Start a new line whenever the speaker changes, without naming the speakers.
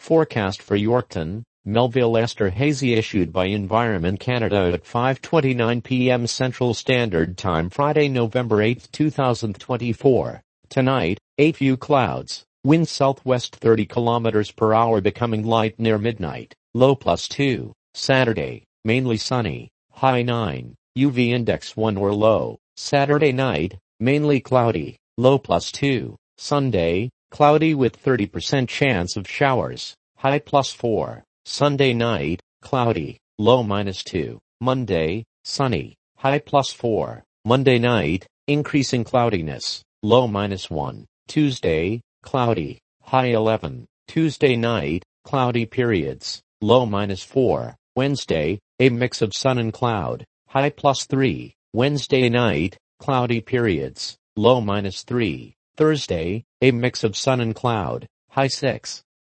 Forecast for Yorkton, Melville Esther hazy issued by Environment Canada at 5:29 p.m. Central Standard Time Friday, November 8, 2024. Tonight, a few clouds, wind southwest 30 km per hour becoming light near midnight, low +2. Saturday, mainly sunny, high 9, UV index 1 or low. Saturday night, mainly cloudy, low +2. Sunday, cloudy with 30% chance of showers, high +4. Sunday night, cloudy, low -2. Monday, sunny, high +4. Monday night, increasing cloudiness, low -1. Tuesday, cloudy, high 11. Tuesday night, cloudy periods, low -4. Wednesday, a mix of sun and cloud, high +3. Wednesday night, cloudy periods, low -3. Thursday, a mix of sun and cloud, high 6.